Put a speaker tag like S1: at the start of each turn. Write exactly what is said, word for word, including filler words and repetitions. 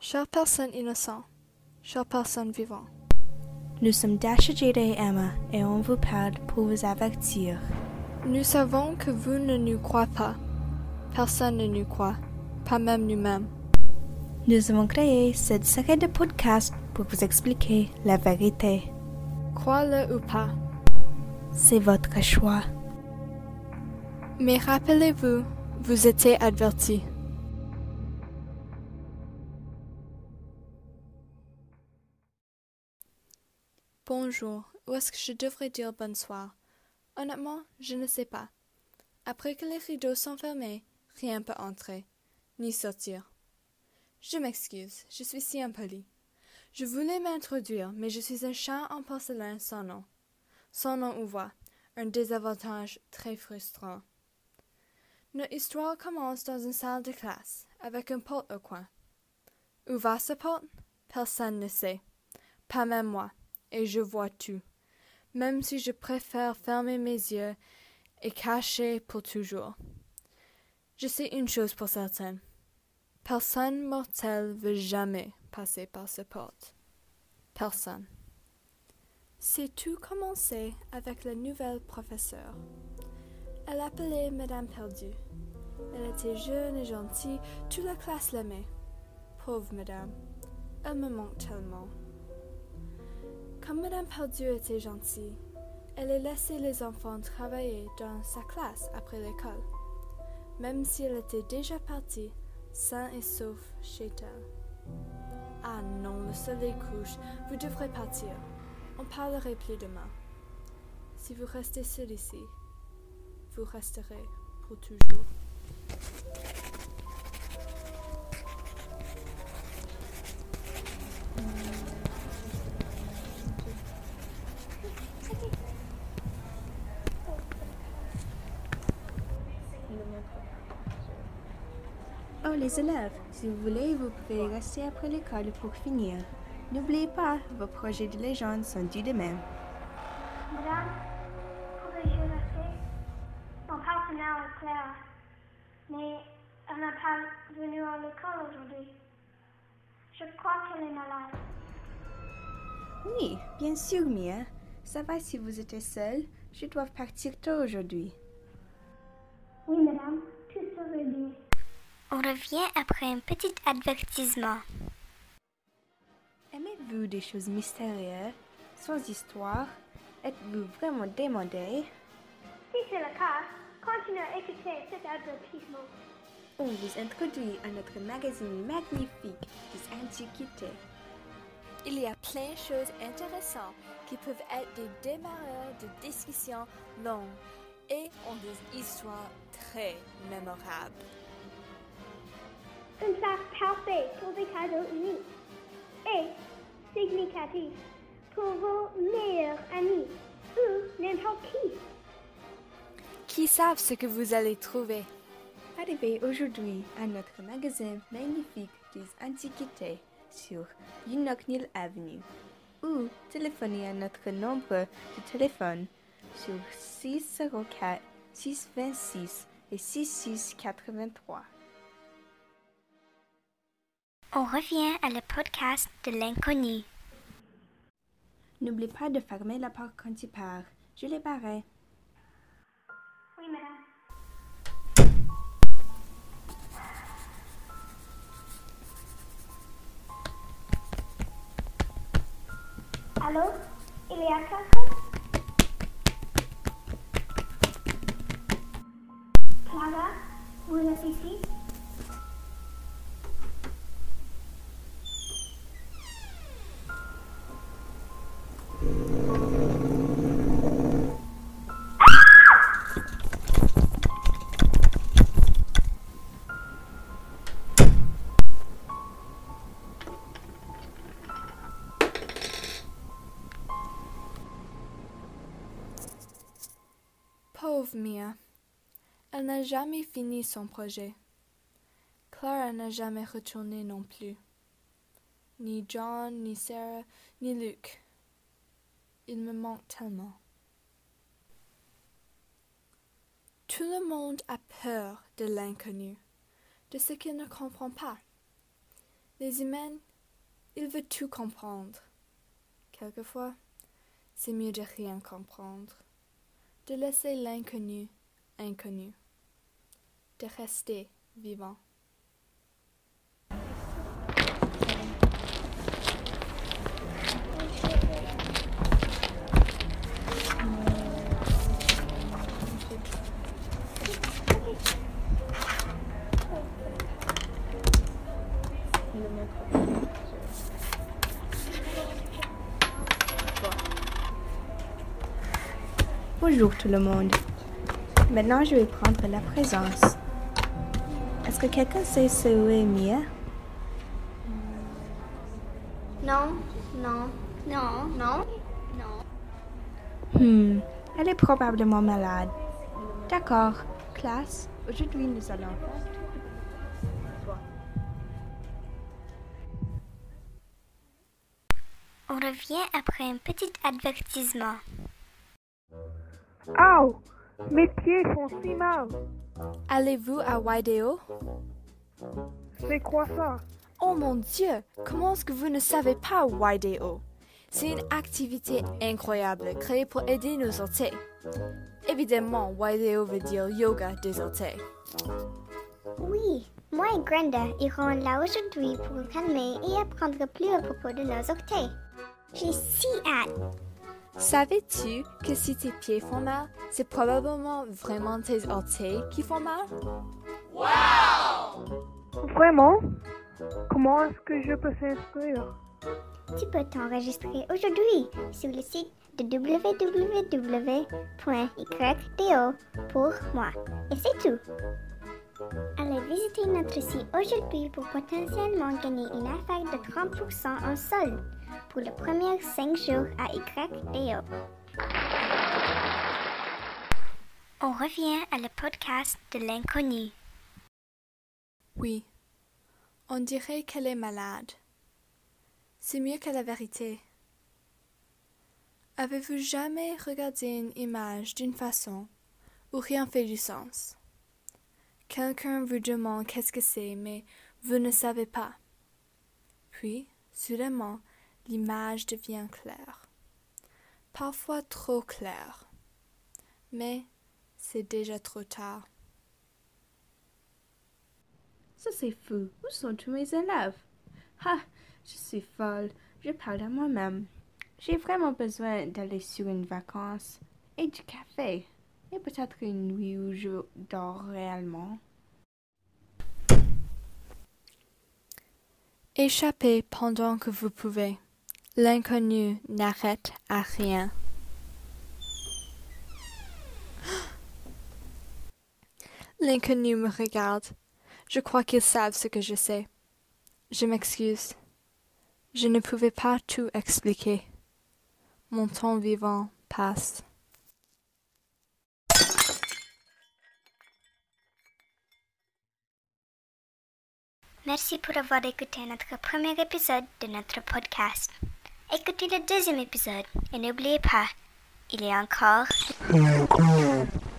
S1: Chère personne innocente, chère personne vivante,
S2: nous sommes Dasha, Jada et Emma et on vous parle pour vous avertir.
S1: Nous savons que vous ne nous croyez pas. Personne ne nous croit, pas même nous-mêmes.
S2: Nous avons créé cette série de podcasts pour vous expliquer la vérité.
S1: Croyez-le ou pas.
S2: C'est votre choix.
S1: Mais rappelez-vous, vous étiez avertis. Bonjour, ou est-ce que je devrais dire bonsoir? Honnêtement, je ne sais pas. Après que les rideaux sont fermés, rien ne peut entrer, ni sortir. Je m'excuse, je suis si impolie. Je voulais m'introduire, mais je suis un chat en porcelaine sans nom. Sans nom ou voix, un désavantage très frustrant. Notre histoire commence dans une salle de classe, avec une porte au coin. Où va cette porte? Personne ne sait, pas même moi, et je vois tout, même si je préfère fermer mes yeux et cacher pour toujours. Je sais une chose pour certaine. Personne mortel veut jamais passer par cette porte. Personne. C'est tout commencé avec la nouvelle professeure. Elle appelait Madame Perdue. Elle était jeune et gentille, toute la classe l'aimait. Pauvre Madame, elle me manque tellement. Comme Madame Perdue était gentille, elle a laissé les enfants travailler dans sa classe après l'école, même si elle était déjà partie, sain et sauf chez elle. Ah non, le soleil couche, vous devrez partir. On parlerait plus demain. Si vous restez seul ici, vous resterez pour toujours.
S2: Oh les élèves, si vous voulez, vous pouvez rester après l'école pour finir. N'oubliez pas, vos projets de légende sont dus demain.
S3: Madame, pourrais-je rester? Mon partenaire est Claire, mais elle n'a pas venu à l'école aujourd'hui. Je crois qu'elle est malade.
S2: Oui, bien sûr, Mia. Ça va si vous êtes seule. Je dois partir tôt aujourd'hui.
S3: Oui, madame, tout serait bien.
S4: On revient après un petit avertissement.
S2: Aimez-vous des choses mystérieuses, sans histoire? Êtes-vous vraiment demandé?
S3: Si c'est le cas, continuez à écouter cet avertissement.
S2: On vous introduit à notre magazine magnifique des antiquités.
S1: Il y a plein de choses intéressantes qui peuvent être des démarreurs de discussions longues et ont des histoires très mémorables.
S3: Une place parfaite pour des cadeaux uniques et significatifs pour vos meilleurs amis ou n'importe qui.
S1: Qui savent ce que vous allez trouver?
S2: Arrivez aujourd'hui à notre magazine magnifique des antiquités sur Unoknil Avenue ou téléphonez à notre nombre de téléphone sur six zéro quatre, six deux six et six six huit trois.
S4: On revient à le podcast de l'inconnu.
S2: N'oubliez pas de fermer la porte quand tu pars. Je l'ai barrée.
S3: Oui, madame. Allô? Il y a quelqu'un? Clara, vous êtes ici?
S1: Pauvre Mia. Elle n'a jamais fini son projet. Clara n'a jamais retourné non plus. Ni John, ni Sarah, ni Luke. Il me manque tellement. Tout le monde a peur de l'inconnu, de ce qu'il ne comprend pas. Les humains, ils veulent tout comprendre. Quelquefois, c'est mieux de rien comprendre, de laisser l'inconnu inconnu, de rester vivant.
S2: Bonjour tout le monde. Maintenant, je vais prendre la présence. Est-ce que quelqu'un sait où est Mia?
S4: Non, non, non, non, non.
S2: Hmm, elle est probablement malade. D'accord, classe, aujourd'hui nous allons faire tout.
S4: On revient après un petit avertissement.
S5: Ow! Mes pieds font si mal.
S1: Allez-vous à Waideau?
S5: C'est quoi ça?
S1: Oh mon Dieu! Comment est-ce que vous ne savez pas Waideau? C'est une activité incroyable créée pour aider nos orteils. Évidemment, Waideau veut dire yoga des orteils.
S4: Oui, moi et Grenda irons là aujourd'hui pour nous calmer et apprendre plus à propos de nos orteils. J'ai si hâte.
S1: Savais-tu que si tes pieds font mal, c'est probablement vraiment tes orteils qui font mal?
S5: Vraiment? Comment est-ce que je peux s'inscrire?
S4: Tu peux t'enregistrer aujourd'hui sur le site de w w w point y d o pour moi. Et c'est tout. Allez visiter notre site aujourd'hui pour potentiellement gagner une affaire de trente pour cent en solde pour les premiers cinq jours à Y D O. On revient à le podcast de l'inconnu.
S1: Oui, on dirait qu'elle est malade. C'est mieux que la vérité. Avez-vous jamais regardé une image d'une façon où rien fait du sens? Quelqu'un vous demande qu'est-ce que c'est, mais vous ne savez pas. Puis, soudainement, l'image devient claire. Parfois trop claire. Mais c'est déjà trop tard.
S2: Ça c'est fou. Où sont tous mes élèves? Ah, je suis folle. Je parle à moi-même. J'ai vraiment besoin d'aller sur une vacance et du café. Et peut-être une nuit où je dors réellement.
S1: Échappez pendant que vous pouvez. L'inconnu n'arrête à rien. L'inconnu me regarde. Je crois qu'ils savent ce que je sais. Je m'excuse. Je ne pouvais pas tout expliquer. Mon temps vivant passe.
S4: Merci pour avoir écouté notre premier épisode de notre podcast. Écoutez le deuxième épisode et n'oubliez pas, il y a encore...